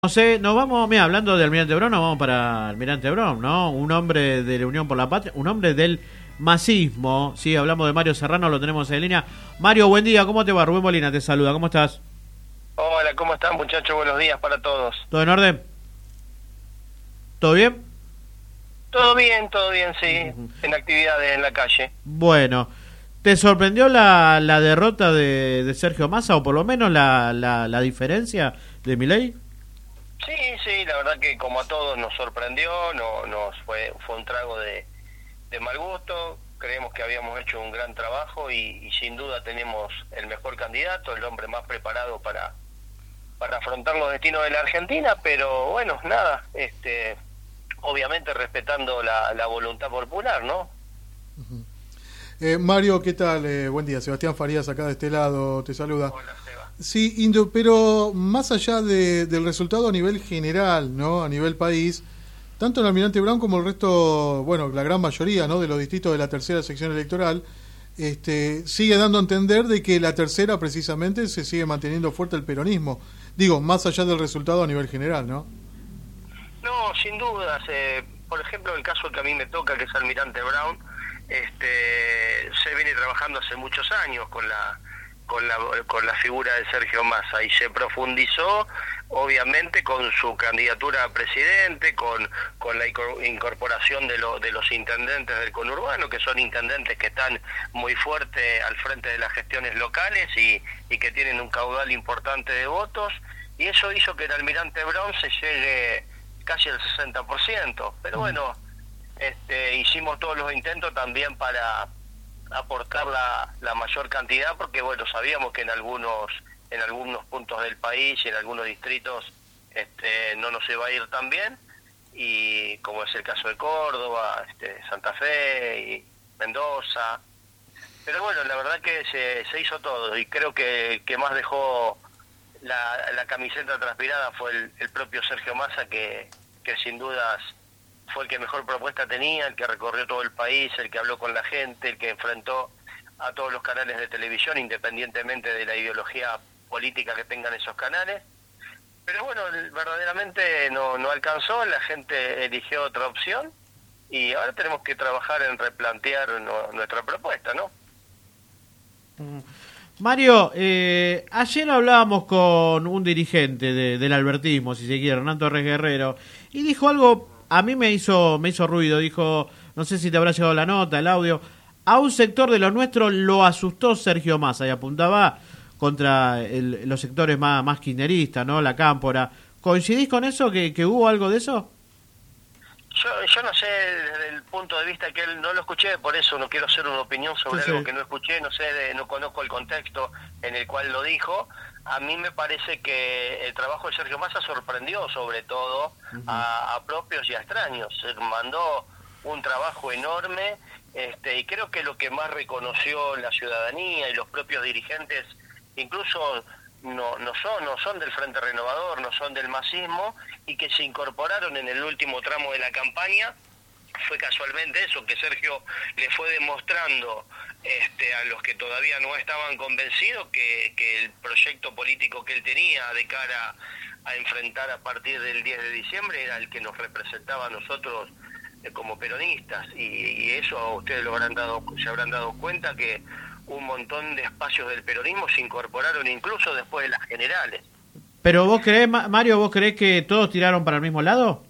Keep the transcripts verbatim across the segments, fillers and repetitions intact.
No sé, nos vamos, mira, hablando de Almirante Brown, nos vamos para Almirante Brown, ¿no? Un hombre de la Unión por la Patria, un hombre del masismo. Sí, hablamos de Mario Serrano, lo tenemos en línea. Mario, buen día, ¿cómo te va? Rubén Molina te saluda, ¿cómo estás? Hola, ¿cómo están, muchachos? Buenos días para todos. ¿Todo en orden? ¿Todo bien? Todo bien, todo bien, sí. Uh-huh. En actividades en la calle. Bueno, ¿te sorprendió la, la derrota de, de Sergio Massa o por lo menos la, la, la diferencia de Milei? Sí, sí, la verdad que como a todos nos sorprendió, no, nos fue, fue un trago de, de mal gusto. Creemos que habíamos hecho un gran trabajo y, y sin duda tenemos el mejor candidato, el hombre más preparado para, para afrontar los destinos de la Argentina, pero bueno, nada, este, obviamente respetando la, la voluntad popular, ¿no? Uh-huh. eh, Mario, ¿qué tal? Eh, buen día, Sebastián Farías acá de este lado, te saluda. Hola, Seba. Sí, Indo, pero más allá de, del resultado a nivel general, ¿no? A nivel país, tanto el Almirante Brown como el resto, bueno, la gran mayoría, ¿no? De los distritos de la tercera sección electoral, este, sigue dando a entender de que la tercera precisamente se sigue manteniendo fuerte el peronismo. Digo, más allá del resultado a nivel general, ¿no? No, sin dudas. Eh, por ejemplo, el caso que a mí me toca, que es Almirante Brown, este, se viene trabajando hace muchos años con la con la con la figura de Sergio Massa y se profundizó obviamente con su candidatura a presidente, con con la incorporación de, lo, de los intendentes del conurbano, que son intendentes que están muy fuertes al frente de las gestiones locales y, y que tienen un caudal importante de votos, y eso hizo que el Almirante Brown se llegue casi al sesenta por ciento, pero bueno, este, hicimos todos los intentos también para aportar la, la mayor cantidad, porque bueno, sabíamos que en algunos en algunos puntos del país y en algunos distritos este, no nos iba a ir tan bien, y como es el caso de Córdoba, este, Santa Fe y Mendoza, pero bueno, la verdad que se, se hizo todo, y creo que el que más dejó la, la camiseta transpirada fue el, el propio Sergio Massa, que, que sin dudas fue el que mejor propuesta tenía, el que recorrió todo el país, el que habló con la gente, el que enfrentó a todos los canales de televisión, independientemente de la ideología política que tengan esos canales. Pero bueno, verdaderamente no, no alcanzó, la gente eligió otra opción y ahora tenemos que trabajar en replantear no, nuestra propuesta, ¿no? Mario, eh, ayer hablábamos con un dirigente de, del albertismo, si se quiere, Hernán Torres Guerrero, y dijo algo. A mí me hizo me hizo ruido, dijo, no sé si te habrá llegado la nota, el audio, a un sector de los nuestros lo asustó Sergio Massa y apuntaba contra el, los sectores más, más kirchneristas, ¿no? La cámpora. ¿Coincidís con eso, que, que hubo algo de eso? Yo, yo no sé, desde el punto de vista que él no lo escuché, por eso no quiero hacer una opinión sobre sí, algo sí. que no escuché, no sé, de, no conozco el contexto en el cual lo dijo. A mí me parece que el trabajo de Sergio Massa sorprendió sobre todo uh-huh. a, a propios y a extraños. Se mandó un trabajo enorme, este, y creo que lo que más reconoció la ciudadanía y los propios dirigentes, incluso no, no son, no son del Frente Renovador, no son del masismo, y que se incorporaron en el último tramo de la campaña, fue casualmente eso, que Sergio le fue demostrando este, a los que todavía no estaban convencidos que, que el proyecto político que él tenía de cara a enfrentar a partir del diez de diciembre era el que nos representaba a nosotros eh, como peronistas, y, y eso ustedes lo habrán dado, se habrán dado cuenta que un montón de espacios del peronismo se incorporaron incluso después de las generales. Pero vos creés, Mario, vos creés que todos tiraron para el mismo lado?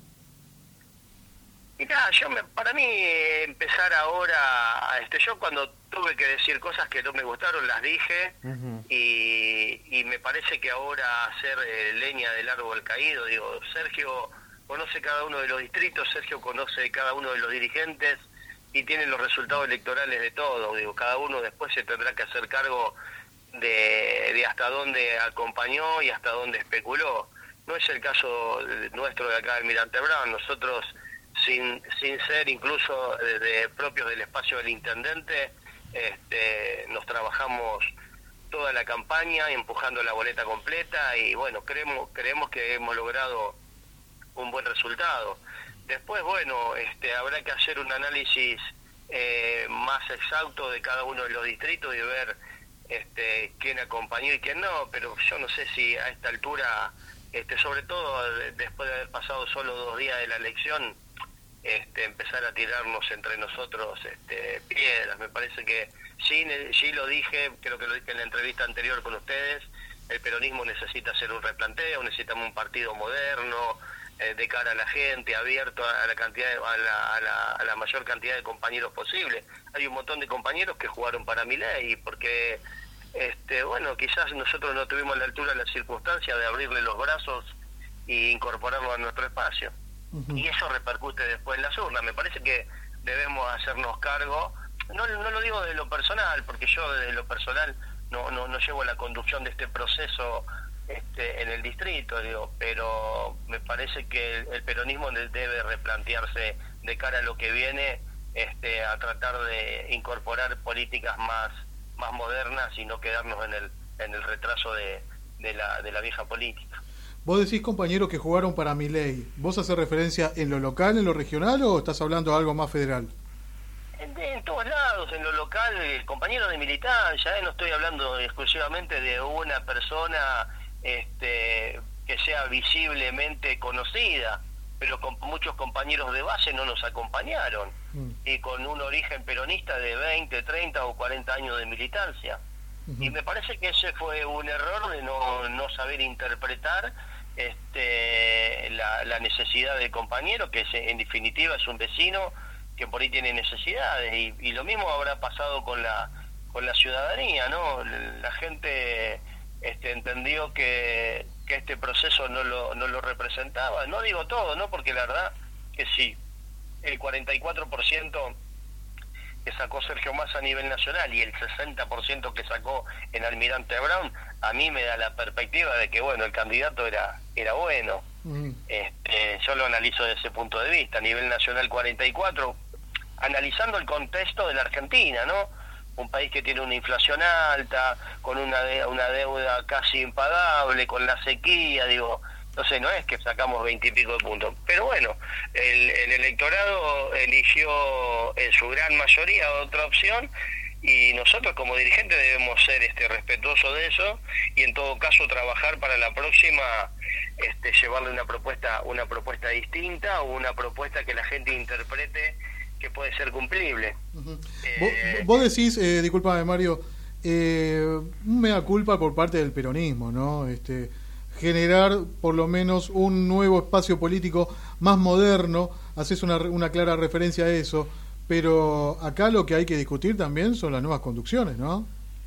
Mirá, yo me, para mí eh, empezar ahora, este, yo cuando tuve que decir cosas que no me gustaron las dije, uh-huh. y, y me parece que ahora hacer eh, leña del árbol caído, digo, Sergio conoce cada uno de los distritos, Sergio conoce cada uno de los dirigentes y tiene los resultados electorales de todo, digo, cada uno después se tendrá que hacer cargo de, de hasta dónde acompañó y hasta dónde especuló. No es el caso nuestro de acá de Almirante Brown, nosotros sin sin ser incluso de, de propios del espacio del intendente, este, nos trabajamos toda la campaña empujando la boleta completa y bueno, creemos creemos que hemos logrado un buen resultado. Después, bueno, este, habrá que hacer un análisis eh, más exacto de cada uno de los distritos y ver este, quién acompañó y quién no, pero yo no sé si a esta altura este, sobre todo de, después de haber pasado solo dos días de la elección, este, empezar a tirarnos entre nosotros este, piedras. Me parece que sí, sí lo dije, creo que lo dije en la entrevista anterior con ustedes, el peronismo necesita hacer un replanteo, necesitamos un partido moderno, eh, de cara a la gente, abierto a la cantidad de, a, la, a, la, a la mayor cantidad de compañeros posible. Hay un montón de compañeros que jugaron para Milei, porque este, bueno, quizás nosotros no tuvimos la altura de la circunstancia de abrirle los brazos e incorporarlo a nuestro espacio. Uh-huh. Y eso repercute después en las urnas. Me parece que debemos hacernos cargo, no, no lo digo de lo personal, porque yo de lo personal no, no, no llevo la conducción de este proceso este, en el distrito, digo, pero me parece que el, el peronismo debe replantearse de cara a lo que viene, este, a tratar de incorporar políticas más, más modernas y no quedarnos en el, en el retraso de, de, la, de la vieja política. Vos decís, compañeros, que jugaron para Milei. ¿Vos haces referencia en lo local, en lo regional, o estás hablando de algo más federal? En, en todos lados, en lo local, el compañero de militancia, ¿eh? No estoy hablando exclusivamente de una persona este, que sea visiblemente conocida, pero con muchos compañeros de base no nos acompañaron, mm. y con un origen peronista de veinte, treinta o cuarenta años de militancia. Uh-huh. Y me parece que ese fue un error de no, no saber interpretar este, la, la necesidad del compañero, que es, en definitiva es un vecino que por ahí tiene necesidades, y, y lo mismo habrá pasado con la con la ciudadanía, ¿no? La gente este, entendió que, que este proceso no lo, no lo representaba. No digo todo, ¿no? Porque la verdad que sí, el cuarenta y cuatro por ciento que sacó Sergio Massa a nivel nacional y el sesenta por ciento que sacó en Almirante Brown, a mí me da la perspectiva de que, bueno, el candidato era era bueno. Uh-huh. Este, yo lo analizo desde ese punto de vista. A nivel nacional cuarenta y cuatro, analizando el contexto de la Argentina, ¿no? Un país que tiene una inflación alta, con una, de, una deuda casi impagable, con la sequía, digo... Entonces no es que sacamos veintipico de puntos, pero bueno, el, el electorado eligió en su gran mayoría otra opción, y nosotros como dirigentes debemos ser este respetuosos de eso, y en todo caso trabajar para la próxima, este, llevarle una propuesta una propuesta distinta, o una propuesta que la gente interprete que puede ser cumplible. Uh-huh. eh, vos, vos decís, eh, discúlpame Mario, eh, un mea culpa por parte del peronismo, ¿no? Este generar por lo menos un nuevo espacio político más moderno, haces una, una clara referencia a eso, pero acá lo que hay que discutir también son las nuevas conducciones, ¿no?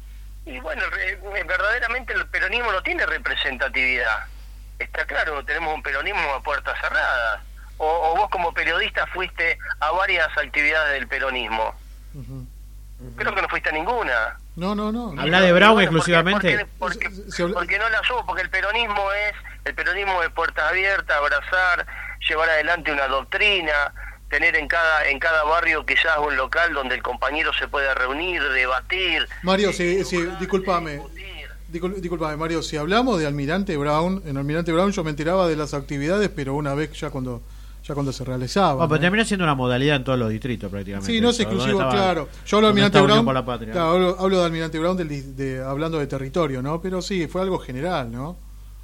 Y bueno, re, verdaderamente el peronismo no tiene representatividad, está claro, tenemos un peronismo a puertas cerradas, o, o vos como periodista fuiste a varias actividades del peronismo. Uh-huh. Creo que no fuiste a ninguna. No, no, no. ¿Habla de Brown exclusivamente? Porque, porque, porque, porque no la subo, porque el peronismo es el peronismo de puertas abiertas, abrazar, llevar adelante una doctrina, tener en cada en cada barrio quizás un local donde el compañero se pueda reunir, debatir. Mario, si, si, discúlpame. Discúlpame, Mario, si hablamos de Almirante Brown, en Almirante Brown yo me enteraba de las actividades, pero una vez ya cuando... ya cuando se realizaba. Bueno, pero termina siendo una modalidad en todos los distritos prácticamente. Sí, no es exclusivo, estaba, claro. Yo hablo de Almirante Brown, claro, hablo, hablo de Almirante Brown del, de, hablando de territorio, ¿no? Pero sí, fue algo general, ¿no?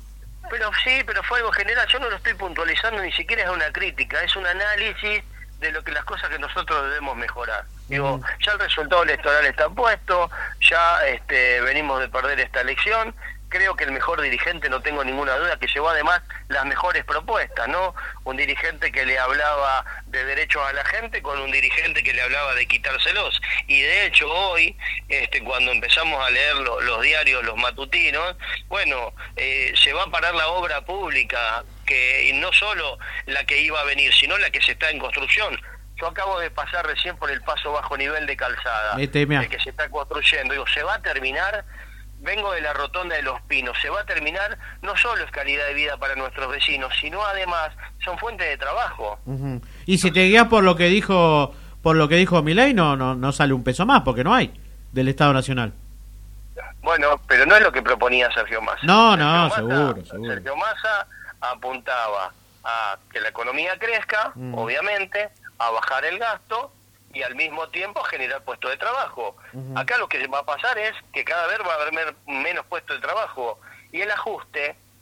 Pero sí, pero fue algo general. Yo no lo estoy puntualizando, ni siquiera es una crítica, es un análisis de lo que las cosas que nosotros debemos mejorar. Digo, uh-huh. Ya el resultado electoral está puesto, ya este, venimos de perder esta elección. Creo que el mejor dirigente, no tengo ninguna duda, que llevó además las mejores propuestas, ¿no? Un dirigente que le hablaba de derechos a la gente con un dirigente que le hablaba de quitárselos. Y de hecho hoy, este, cuando empezamos a leer lo, los diarios, los matutinos, bueno, eh, se va a parar la obra pública, que no solo la que iba a venir, sino la que se está en construcción. Yo acabo de pasar recién por el paso bajo nivel de calzada, este, de que se está construyendo. Digo, se va a terminar... Vengo de la Rotonda de los Pinos, se va a terminar, no solo es calidad de vida para nuestros vecinos, sino además son fuentes de trabajo. Uh-huh. Y si te guías por lo que dijo por lo que dijo Milei, no, no no sale un peso más, porque no hay del Estado Nacional. Bueno, pero no es lo que proponía Sergio Massa. No, Sergio no, Massa, seguro, seguro. Sergio Massa apuntaba a que la economía crezca, uh-huh. obviamente, a bajar el gasto, y al mismo tiempo generar puestos de trabajo. Uh-huh. Acá lo que va a pasar es que cada vez va a haber men- menos puestos de trabajo, y el ajuste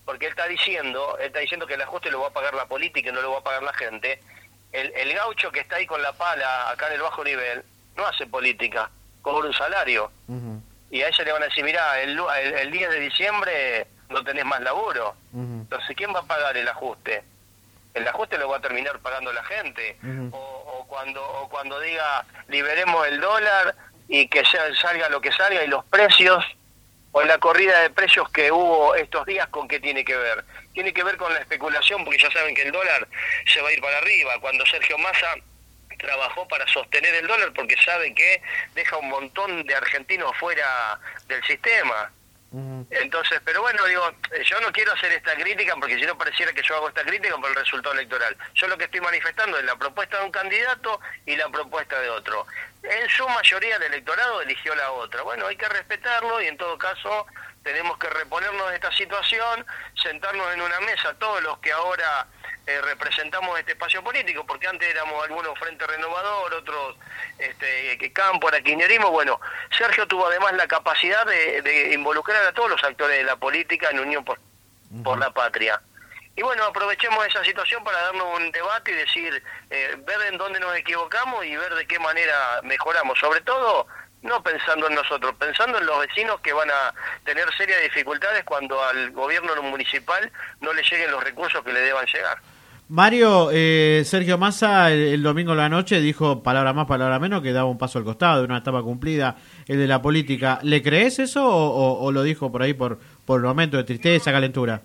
porque él está diciendo, él está diciendo que el ajuste lo va a pagar la política y no lo va a pagar la gente. El, el gaucho que está ahí con la pala, acá en el bajo nivel, no hace política, cobra un salario. Uh-huh. Y a ella le van a decir, mirá, el, el, el diez de diciembre no tenés más laburo. Uh-huh. Entonces, ¿quién va a pagar el ajuste? El ajuste lo va a terminar pagando la gente. Uh-huh. o, o cuando o cuando diga, liberemos el dólar y que salga lo que salga, y los precios, o la corrida de precios que hubo estos días, ¿con qué tiene que ver? Tiene que ver con la especulación, porque ya saben que el dólar se va a ir para arriba. Cuando Sergio Massa trabajó para sostener el dólar, porque sabe que deja un montón de argentinos fuera del sistema. Uh-huh. Entonces, pero bueno, digo, yo no quiero hacer esta crítica, porque si no pareciera que yo hago esta crítica por el resultado electoral. Yo lo que estoy manifestando es la propuesta de un candidato y la propuesta de otro. En su mayoría el electorado eligió la otra. Bueno, hay que respetarlo, y en todo caso tenemos que reponernos de esta situación, sentarnos en una mesa todos los que ahora eh, representamos este espacio político, porque antes éramos algunos Frente Renovador, otros este, Cámpora, Kirchnerismo. Bueno, Sergio tuvo además la capacidad de, de involucrar a todos los actores de la política en Unión por, uh-huh. por la Patria. Y bueno, aprovechemos esa situación para darnos un debate y decir, eh, ver en dónde nos equivocamos y ver de qué manera mejoramos. Sobre todo, no pensando en nosotros, pensando en los vecinos que van a tener serias dificultades cuando al gobierno municipal no le lleguen los recursos que le deban llegar. Mario, eh, Sergio Massa el, el domingo en la noche dijo, palabra más, palabra menos, que daba un paso al costado, una etapa cumplida, el de la política. ¿Le crees eso o, o, o lo dijo por ahí por, por momento de tristeza, calentura?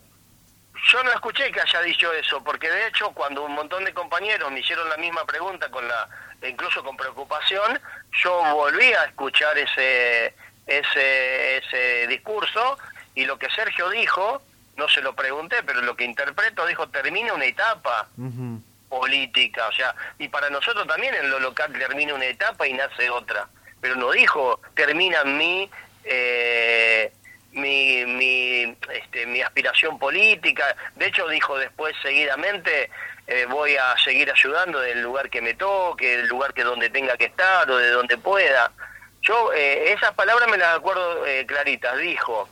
Yo no escuché que haya dicho eso, porque de hecho cuando un montón de compañeros me hicieron la misma pregunta, con la incluso con preocupación, yo volví a escuchar ese ese ese discurso, y lo que Sergio dijo, no se lo pregunté, pero lo que interpreto, dijo, termina una etapa uh-huh. política, o sea, y para nosotros también en lo local termina una etapa y nace otra, pero no dijo, termina mi... Eh, mi mi este mi aspiración política. De hecho dijo después seguidamente, eh, voy a seguir ayudando del lugar que me toque, del lugar que donde tenga que estar o de donde pueda. Yo eh, esas palabras me las acuerdo eh, claritas. Dijo,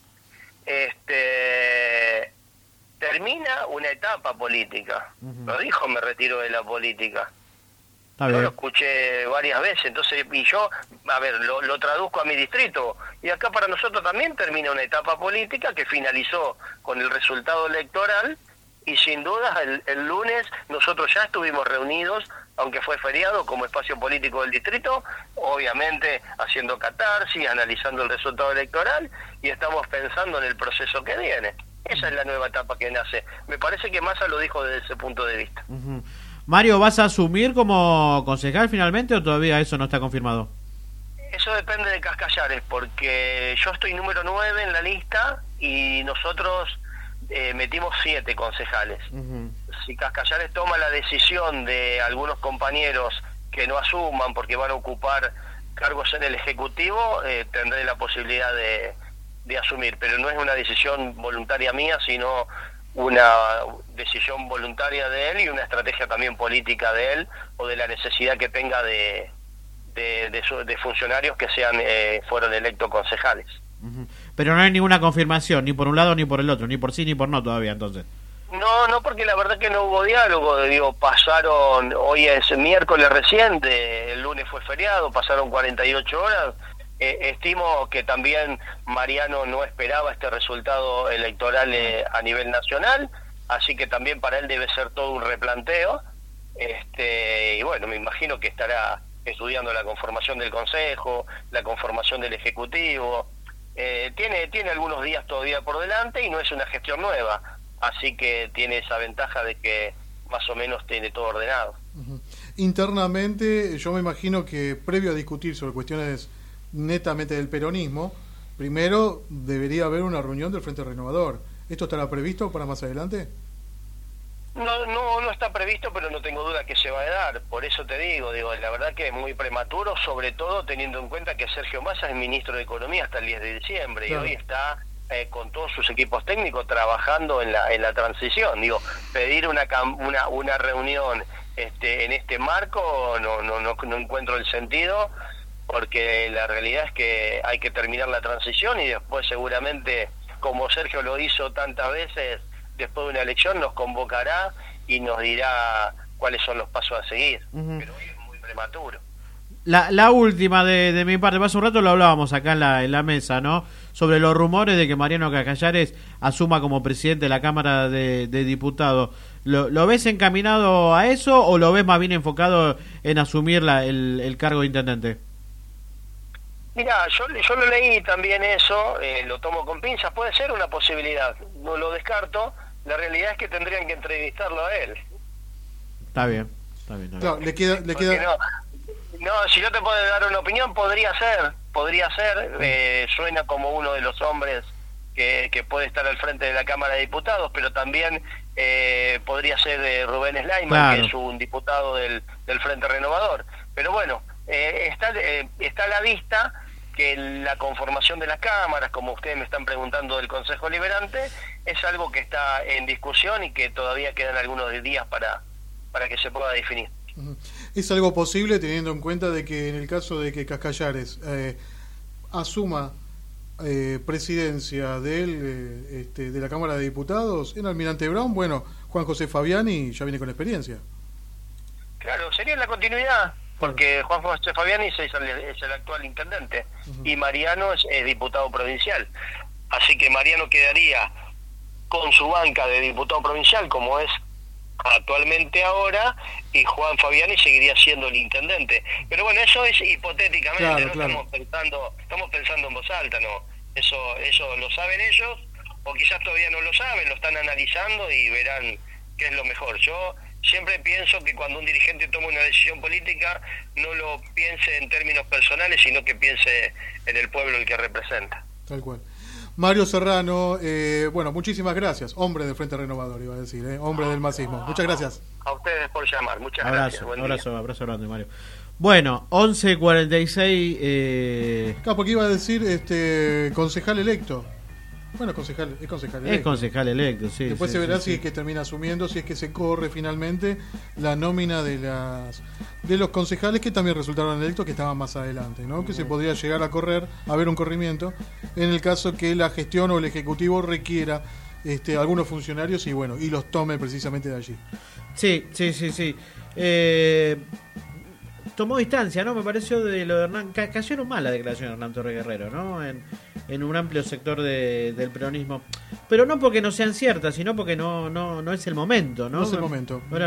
este termina una etapa política. Uh-huh. Lo dijo, me retiro de la política. Yo lo escuché varias veces, entonces, y yo, a ver, lo, lo traduzco a mi distrito, y acá para nosotros también termina una etapa política que finalizó con el resultado electoral, y sin duda el, el lunes nosotros ya estuvimos reunidos, aunque fue feriado, como espacio político del distrito, obviamente haciendo catarsis, analizando el resultado electoral, y estamos pensando en el proceso que viene. Esa es la nueva etapa que nace. Me parece que Massa lo dijo desde ese punto de vista. Uh-huh. Mario, ¿vas a asumir como concejal finalmente o todavía eso no está confirmado? Eso depende de Cascallares, porque yo estoy número nueve en la lista y nosotros eh, metimos siete concejales. Uh-huh. Si Cascallares toma la decisión de algunos compañeros que no asuman porque van a ocupar cargos en el Ejecutivo, eh, tendré la posibilidad de, de asumir, pero no es una decisión voluntaria mía, sino una decisión voluntaria de él y una estrategia también política de él, o de la necesidad que tenga de de, de, su, de funcionarios que sean eh, fueron electos concejales. Uh-huh. Pero no hay ninguna confirmación, ni por un lado ni por el otro, ni por sí ni por no todavía, entonces. No, no, porque la verdad que no hubo diálogo. Digo, pasaron, hoy es miércoles reciente, el lunes fue feriado, pasaron cuarenta y ocho horas. Eh, estimo que también Mariano no esperaba este resultado electoral eh, a nivel nacional, así que también para él debe ser todo un replanteo. Este, y bueno, me imagino que estará estudiando la conformación del Consejo, la conformación del Ejecutivo. Eh, tiene, tiene algunos días todavía por delante y no es una gestión nueva, así que tiene esa ventaja de que más o menos tiene todo ordenado. Uh-huh. Internamente, yo me imagino que previo a discutir sobre cuestiones netamente del peronismo, primero debería haber una reunión del Frente Renovador. ¿Esto estará previsto para más adelante? No, no, no está previsto, pero no tengo duda que se va a dar. Por eso te digo, digo, la verdad que es muy prematuro, sobre todo teniendo en cuenta que Sergio Massa es ministro de Economía hasta el diez de diciembre, claro. Y hoy está eh, con todos sus equipos técnicos trabajando en la en la transición. Digo, pedir una una una reunión este en este marco no no no, no encuentro el sentido, porque la realidad es que hay que terminar la transición y después seguramente como Sergio lo hizo tantas veces, después de una elección nos convocará y nos dirá cuáles son los pasos a seguir. Uh-huh. Pero hoy es muy prematuro. La, la última de, de mi parte, hace un rato lo hablábamos acá en la, en la mesa, ¿no? Sobre los rumores de que Mariano Cascallares asuma como presidente de la Cámara de, de Diputados. ¿Lo, ¿Lo ves encaminado a eso o lo ves más bien enfocado en asumir la, el, el cargo de intendente? Mira, yo, yo lo leí también eso, eh, lo tomo con pinzas, puede ser una posibilidad, no lo descarto, la realidad es que tendrían que entrevistarlo a él. Está bien, está bien. Está bien. Claro, le queda... Le queda... No, no, si yo te puedo dar una opinión, podría ser, podría ser, eh, suena como uno de los hombres que, que puede estar al frente de la Cámara de Diputados, pero también eh, podría ser de Rubén Slayman, claro, que es un diputado del, del Frente Renovador. Pero bueno, eh, está, eh, está a la vista que la conformación de las cámaras, como ustedes me están preguntando del Consejo Liberante, es algo que está en discusión y que todavía quedan algunos días para, para que se pueda definir. ¿Es algo posible teniendo en cuenta de que en el caso de que Cascallares eh, asuma eh, presidencia de, él, eh, este, de la Cámara de Diputados en Almirante Brown? Bueno, Juan José Fabiani ya viene con experiencia. Claro, sería la continuidad, porque Juan José Fabiani es el, es el actual intendente, uh-huh, y Mariano es, es diputado provincial. Así que Mariano quedaría con su banca de diputado provincial, como es actualmente ahora, y Juan Fabiani seguiría siendo el intendente. Pero bueno, eso es hipotéticamente, claro, no claro. estamos pensando, estamos pensando en voz alta, no. Eso, eso lo saben ellos, o quizás todavía no lo saben, lo están analizando y verán qué es lo mejor. Yo siempre pienso que cuando un dirigente toma una decisión política, no lo piense en términos personales, sino que piense en el pueblo el que representa. Tal cual. Mario Serrano, eh, bueno, muchísimas gracias. Hombre del Frente Renovador, iba a decir, ¿eh? Hombre del masismo. Muchas gracias. A ustedes por llamar, muchas abrazo, gracias. Buen abrazo, día. abrazo grande, Mario. Bueno, once cuarenta y seis... Eh... Claro, porque iba a decir este concejal electo. Bueno, concejal, es concejal electo. Es concejal electo, sí. Después sí, se verá sí, si sí. es que termina asumiendo, si es que se corre finalmente la nómina de las de los concejales que también resultaron electos, que estaban más adelante, ¿no? Que se podría llegar a correr, a ver un corrimiento, en el caso que la gestión o el Ejecutivo requiera este, algunos funcionarios y bueno, y los tome precisamente de allí. Sí, sí, sí, sí. Eh... Tomó distancia, ¿no? Me pareció de lo de Hernán. Cayeron mal la declaración de Hernán Torres Guerrero, ¿no? En, en un amplio sector de, del peronismo. Pero no porque no sean ciertas, sino porque no no no es el momento, ¿no? No es el momento. No